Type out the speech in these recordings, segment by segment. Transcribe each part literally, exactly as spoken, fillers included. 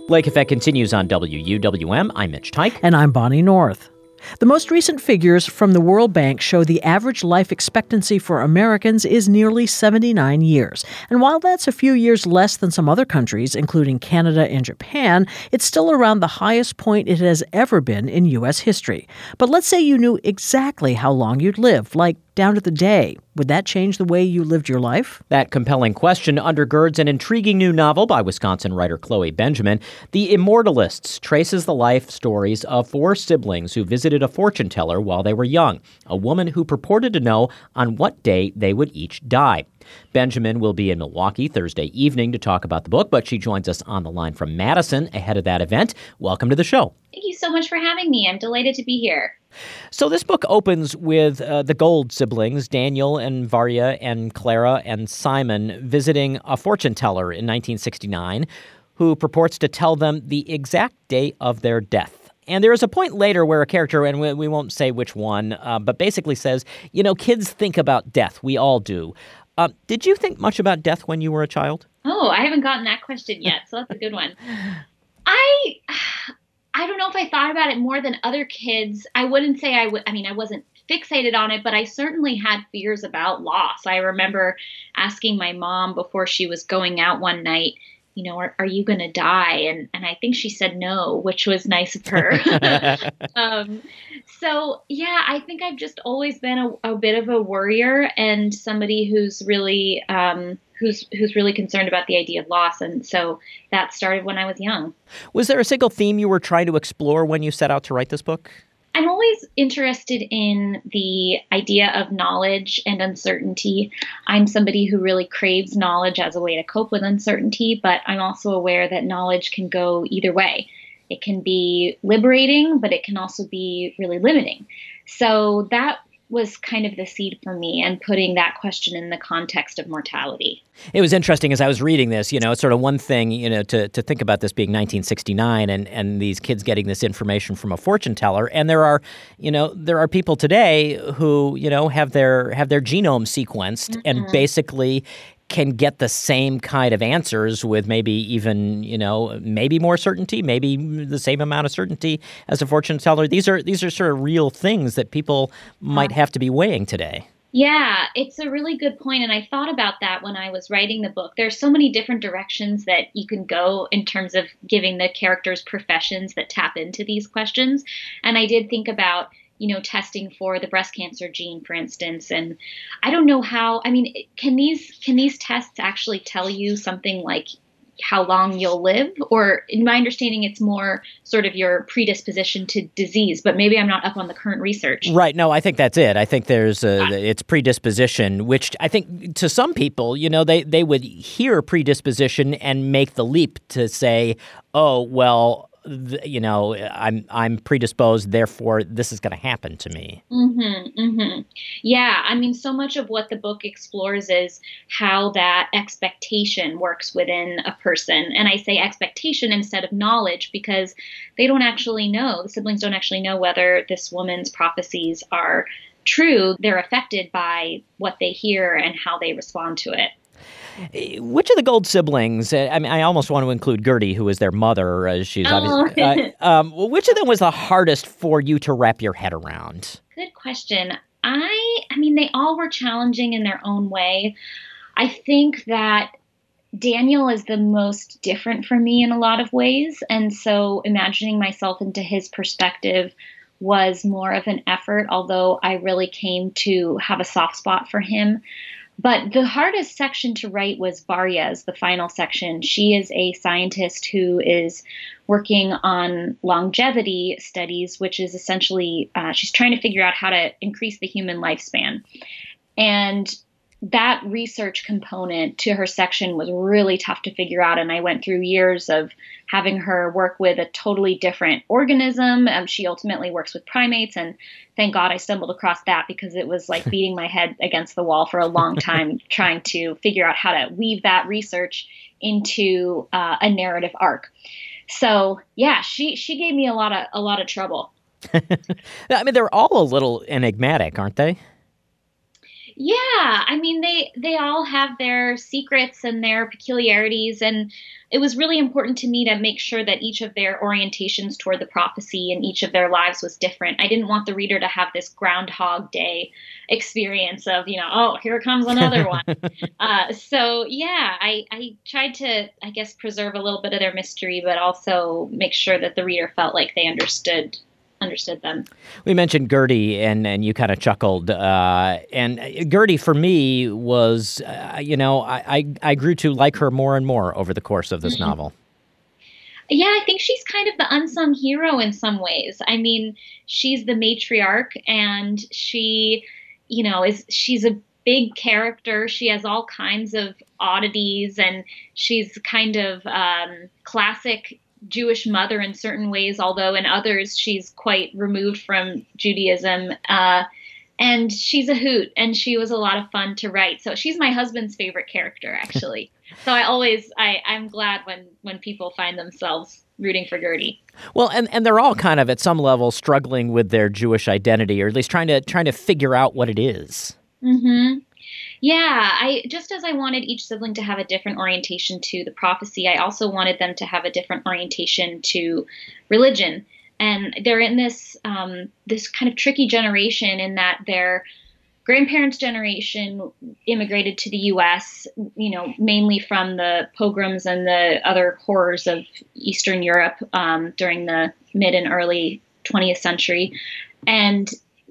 Lake Effect continues on W U W M. I'm Mitch Tyke. And I'm Bonnie North. The most recent figures from the World Bank show the average life expectancy for Americans is nearly seventy-nine years. And while that's a few years less than some other countries, including Canada and Japan, it's still around the highest point it has ever been in U S history. But let's say you knew exactly how long you'd live, like down to the day. Would that change the way you lived your life? That compelling question undergirds an intriguing new novel by Wisconsin writer Chloe Benjamin. The Immortalists traces the life stories of four siblings who visited a fortune teller while they were young, a woman who purported to know on what day they would each die. Benjamin will be in Milwaukee Thursday evening to talk about the book, but she joins us on the line from Madison ahead of that event. Welcome to the show. Thank you so much for having me. I'm delighted to be here. So this book opens with uh, the Gold siblings, Daniel and Varya and Clara and Simon, visiting a fortune teller in nineteen sixty-nine who purports to tell them the exact day of their death. And there is a point later where a character, and we, we won't say which one, uh, but basically says, you know, kids think about death. We all do. Uh, did you think much about death when you were a child? Oh, I haven't gotten that question yet, so that's a good one. I... I don't know if I thought about it more than other kids. I wouldn't say I would. I mean, I wasn't fixated on it, but I certainly had fears about loss. I remember asking my mom before she was going out one night, you know, are, are you going to die? And and I think she said no, which was nice of her. um, so, yeah, I think I've just always been a, a bit of a worrier and somebody who's really um, who's who's really concerned about the idea of loss. And so that started when I was young. Was there a single theme you were trying to explore when you set out to write this book? I'm always interested in the idea of knowledge and uncertainty. I'm somebody who really craves knowledge as a way to cope with uncertainty, but I'm also aware that knowledge can go either way. It can be liberating, but it can also be really limiting. So that was kind of the seed for me, and putting that question in the context of mortality. It was interesting as I was reading this, you know, it's sort of one thing, you know, to, to think about this being nineteen sixty-nine and, and these kids getting this information from a fortune teller. And there are, you know, there are people today who, you know, have their have their genome sequenced mm-hmm. and basically can get the same kind of answers with maybe even, you know, maybe more certainty, maybe the same amount of certainty as a fortune teller. These are these are sort of real things that people might have to be weighing today. Yeah, it's a really good point. And I thought about that when I was writing the book. There's so many different directions that you can go in terms of giving the characters professions that tap into these questions. And I did think about, you know, testing for the breast cancer gene, for instance. And I don't know how, I mean, can these can these tests actually tell you something like how long you'll live? Or in my understanding, it's more sort of your predisposition to disease, but maybe I'm not up on the current research. Right. No, I think that's it. I think there's a, it's predisposition, which I think to some people, you know, they, they would hear predisposition and make the leap to say, oh, well, you know, I'm I'm predisposed, therefore this is going to happen to me. Mm-hmm, mm-hmm. Yeah, I mean, so much of what the book explores is how that expectation works within a person. And I say expectation instead of knowledge because they don't actually know, the siblings don't actually know whether this woman's prophecies are true. They're affected by what they hear and how they respond to it. Which of the Gold siblings, I mean, I almost want to include Gertie, who is their mother. Uh, she's oh. obviously, uh, um, which of them was the hardest for you to wrap your head around? Good question. I, I mean, they all were challenging in their own way. I think that Daniel is the most different from me in a lot of ways. And so imagining myself into his perspective was more of an effort, although I really came to have a soft spot for him. But the hardest section to write was Varya's, the final section. She is a scientist who is working on longevity studies, which is essentially, uh, she's trying to figure out how to increase the human lifespan. And that research component to her section was really tough to figure out. And I went through years of having her work with a totally different organism. Um, she ultimately works with primates. And thank God I stumbled across that because it was like beating my head against the wall for a long time trying to figure out how to weave that research into uh, a narrative arc. So, yeah, she she gave me a lot of a lot of trouble. I mean, they're all a little enigmatic, aren't they? Yeah, I mean they they all have their secrets and their peculiarities, and it was really important to me to make sure that each of their orientations toward the prophecy and each of their lives was different. I didn't want the reader to have this Groundhog Day experience of, you know, oh, here comes another one. Uh, so yeah, I I tried to, I guess, preserve a little bit of their mystery, but also make sure that the reader felt like they understood understood them. We mentioned Gertie, and, and you kind of chuckled. Uh, and Gertie, for me, was, uh, you know, I, I, I grew to like her more and more over the course of this mm-hmm. novel. Yeah, I think she's kind of the unsung hero in some ways. I mean, she's the matriarch, and she, you know, is she's a big character. She has all kinds of oddities, and she's kind of um, classic Jewish mother in certain ways, although in others she's quite removed from Judaism. Uh, and she's a hoot, and she was a lot of fun to write. So she's my husband's favorite character, actually. So I always, I, I'm glad when, when people find themselves rooting for Gertie. Well, and, and they're all kind of at some level struggling with their Jewish identity, or at least trying to trying to figure out what it is. Mm-hmm. Yeah, I just as I wanted each sibling to have a different orientation to the prophecy, I also wanted them to have a different orientation to religion. And they're in this um, this kind of tricky generation in that their grandparents' generation immigrated to the U S, you know, mainly from the pogroms and the other horrors of Eastern Europe um, during the mid and early twentieth century. And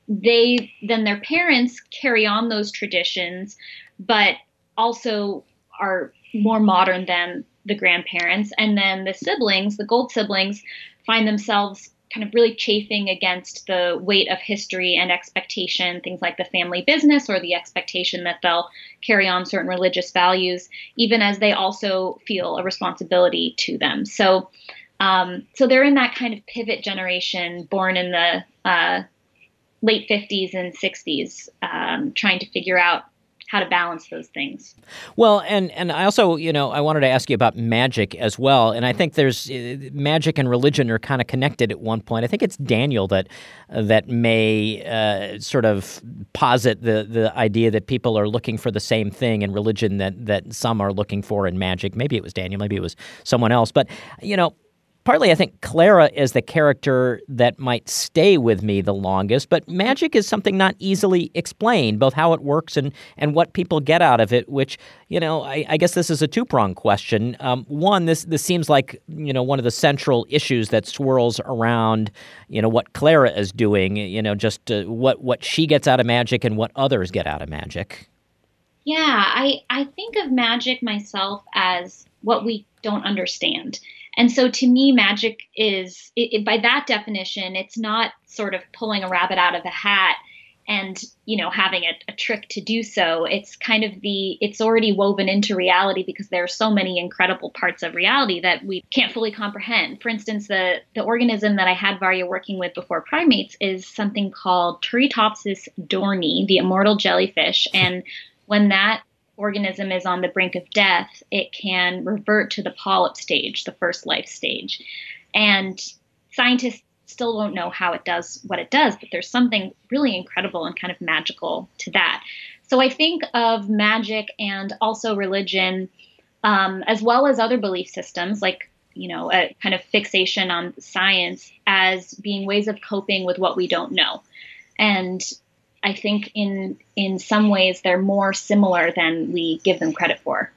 they then their parents carry on those traditions, but also are more modern than the grandparents. And then the siblings, the Gold siblings, find themselves kind of really chafing against the weight of history and expectation, things like the family business or the expectation that they'll carry on certain religious values, even as they also feel a responsibility to them. So, um, so they're in that kind of pivot generation, born in the uh, late fifties and sixties, um, trying to figure out how to balance those things. Well, and, and I also, you know, I wanted to ask you about magic as well. And I think there's uh, magic and religion are kind of connected at one point. I think it's Daniel that uh, that may uh, sort of posit the, the idea that people are looking for the same thing in religion that, that some are looking for in magic. Maybe it was Daniel, maybe it was someone else. But, you know, partly, I think Clara is the character that might stay with me the longest, but magic is something not easily explained, both how it works and, and what people get out of it, which, you know, I, I guess this is a two-pronged question. Um, one, this this seems like, you know, one of the central issues that swirls around, you know, what Clara is doing, you know, just uh, what, what she gets out of magic and what others get out of magic. Yeah, I, I think of magic myself as what we don't understand. And so to me, magic is, it, it, by that definition, it's not sort of pulling a rabbit out of a hat and, you know, having a, a trick to do so. It's kind of the, it's already woven into reality because there are so many incredible parts of reality that we can't fully comprehend. For instance, the, the organism that I had Varya working with before primates is something called Turritopsis dohrnii, the immortal jellyfish. And when that organism is on the brink of death, it can revert to the polyp stage, the first life stage. And scientists still don't know how it does what it does, but there's something really incredible and kind of magical to that. So I think of magic and also religion, um, as well as other belief systems, like, you know, a kind of fixation on science as being ways of coping with what we don't know. And I think in in some ways they're more similar than we give them credit for.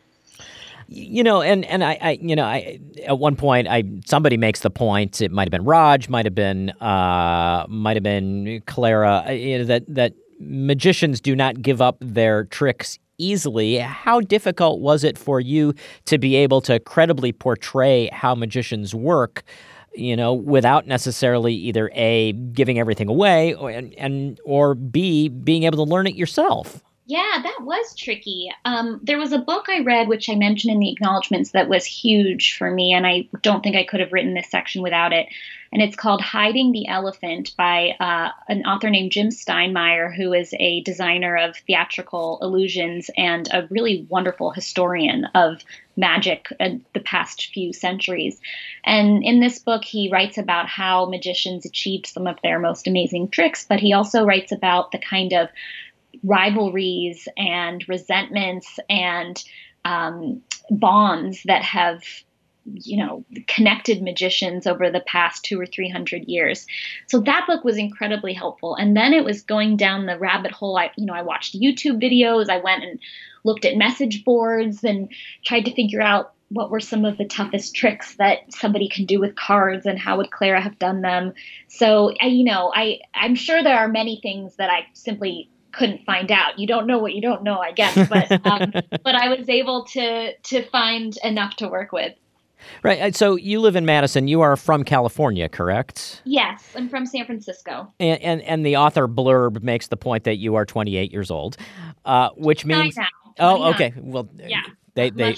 You know, and and I, I you know, I at one point I somebody makes the point. It might have been Raj, might have been uh, might have been Clara. You know, that that magicians do not give up their tricks easily. How difficult was it for you to be able to credibly portray how magicians work, you know, without necessarily either A, giving everything away, or, and, and or B, being able to learn it yourself? Yeah, that was tricky. Um, there was a book I read, which I mentioned in the acknowledgments, that was huge for me, and I don't think I could have written this section without it. And it's called Hiding the Elephant by uh, an author named Jim Steinmeier, who is a designer of theatrical illusions and a really wonderful historian of magic in the past few centuries. And in this book, he writes about how magicians achieved some of their most amazing tricks, but he also writes about the kind of rivalries and resentments and um, bonds that have, you know, connected magicians over the past two or three hundred years. So that book was incredibly helpful. And then it was going down the rabbit hole. I, you know, I watched YouTube videos. I went and looked at message boards and tried to figure out what were some of the toughest tricks that somebody can do with cards and how would Clara have done them. So, I, you know, I, I'm sure there are many things that I simply couldn't find out. You don't know what you don't know, I guess. But um, but I was able to to find enough to work with. Right. So you live in Madison. You are from California, correct? Yes, I'm from San Francisco. And and, and the author blurb makes the point that you are twenty-eight years old, uh, which means. Now. Oh, okay. Well, yeah. They they.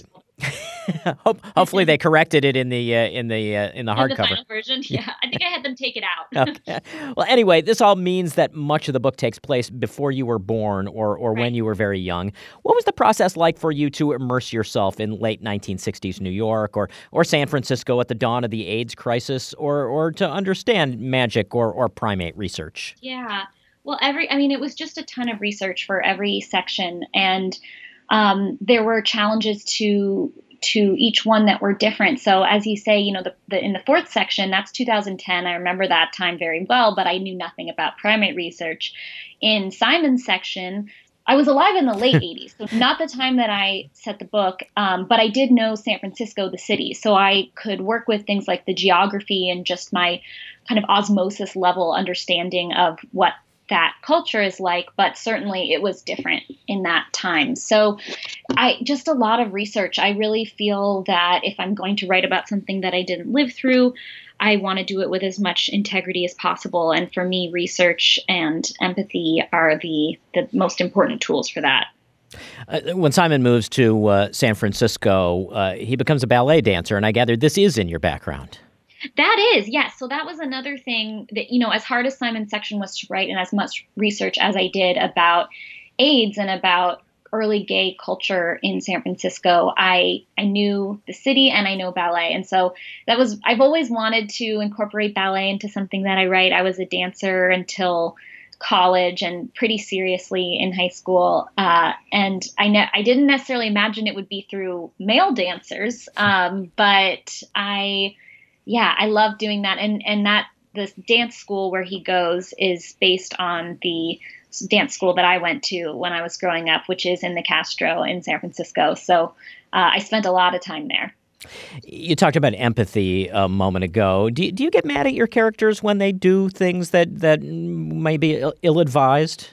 Hope, hopefully they corrected it in the uh, in the uh, in the hardcover. In the final version, yeah. I think I had them take it out. Okay. Well, anyway, this all means that much of the book takes place before you were born or or right. when you were very young. What was the process like for you to immerse yourself in late nineteen sixties New York or or San Francisco at the dawn of the AIDS crisis, or or to understand magic or or primate research? Yeah. Well, every I mean, it was just a ton of research for every section, and um, there were challenges to. to each one that were different. So as you say, you know, the, the in the fourth section, that's two thousand ten. I remember that time very well, but I knew nothing about primate research. In Simon's section, I was alive in the late eighties, so not the time that I set the book, um, but I did know San Francisco, the city, so I could work with things like the geography and just my kind of osmosis level understanding of what that culture is like, but certainly it was different in that time. So I just a lot of research. I really feel that if I'm going to write about something that I didn't live through, I want to do it with as much integrity as possible. And for me, research and empathy are the, the most important tools for that. Uh, when Simon moves to uh, San Francisco, uh, he becomes a ballet dancer, and I gather this is in your background. That is, yes. So that was another thing that, you know, as hard as Simon's section was to write and as much research as I did about AIDS and about early gay culture in San Francisco, I I knew the city and I know ballet. And so that was, I've always wanted to incorporate ballet into something that I write. I was a dancer until college and pretty seriously in high school. Uh, and I ne- I didn't necessarily imagine it would be through male dancers, um, but I... Yeah, I love doing that. And and that the dance school where he goes is based on the dance school that I went to when I was growing up, which is in the Castro in San Francisco. So uh, I spent a lot of time there. You talked about empathy a moment ago. Do, do you get mad at your characters when they do things that, that may be ill-advised?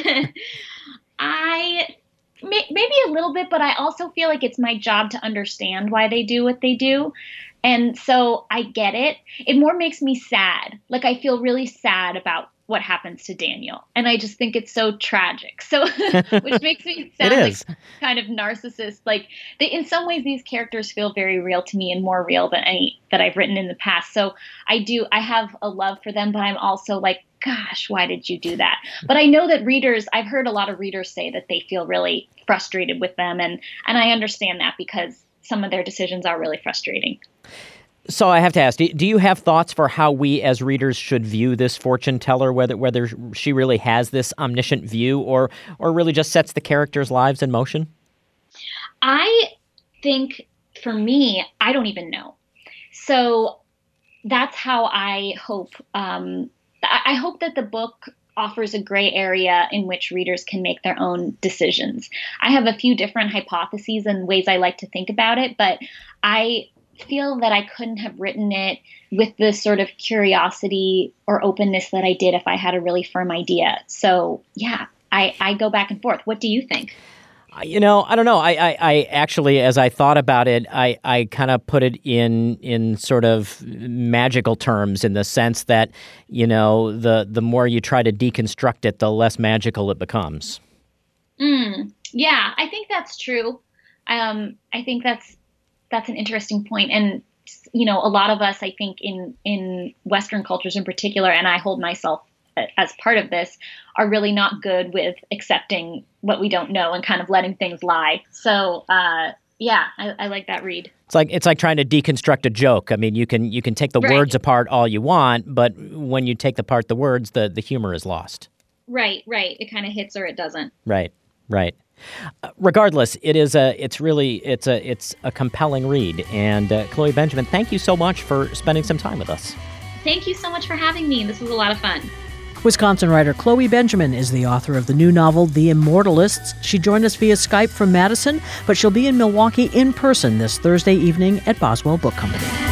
I... Maybe a little bit, but I also feel like it's my job to understand why they do what they do. And so I get it. It more makes me sad. Like I feel really sad about what happens to Daniel. And I just think it's so tragic. So, which makes me sound like kind of narcissist. Like they, in some ways, these characters feel very real to me and more real than any that I've written in the past. So I do, I have a love for them, but I'm also like, gosh, why did you do that? But I know that readers, I've heard a lot of readers say that they feel really frustrated with them. And, and I understand that because some of their decisions are really frustrating. So I have to ask, do you have thoughts for how we as readers should view this fortune teller, whether whether she really has this omniscient view or or really just sets the characters' lives in motion? I think for me, I don't even know. So that's how I hope. Um, I hope that the book offers a gray area in which readers can make their own decisions. I have a few different hypotheses and ways I like to think about it, but I feel that I couldn't have written it with the sort of curiosity or openness that I did if I had a really firm idea. So yeah, I, I go back and forth. What do you think? You know, I don't know. I, I, I actually, as I thought about it, I, I kind of put it in in sort of magical terms in the sense that, you know, the, the more you try to deconstruct it, the less magical it becomes. Mm, yeah, I think that's true. Um, I think that's that's an interesting point. And, you know, a lot of us, I think, in, in Western cultures in particular, and I hold myself as part of this, are really not good with accepting what we don't know and kind of letting things lie. So, uh, yeah, I, I like that read. It's like it's like trying to deconstruct a joke. I mean, you can you can take the right. words apart all you want, but when you take apart the words, the, the humor is lost. Right, right. It kind of hits or it doesn't. Right, right. Uh, regardless, it is a. It's really. It's a. It's a compelling read. And uh, Chloe Benjamin, thank you so much for spending some time with us. Thank you so much for having me. This was a lot of fun. Wisconsin writer Chloe Benjamin is the author of the new novel, The Immortalists. She joined us via Skype from Madison, but she'll be in Milwaukee in person this Thursday evening at Boswell Book Company.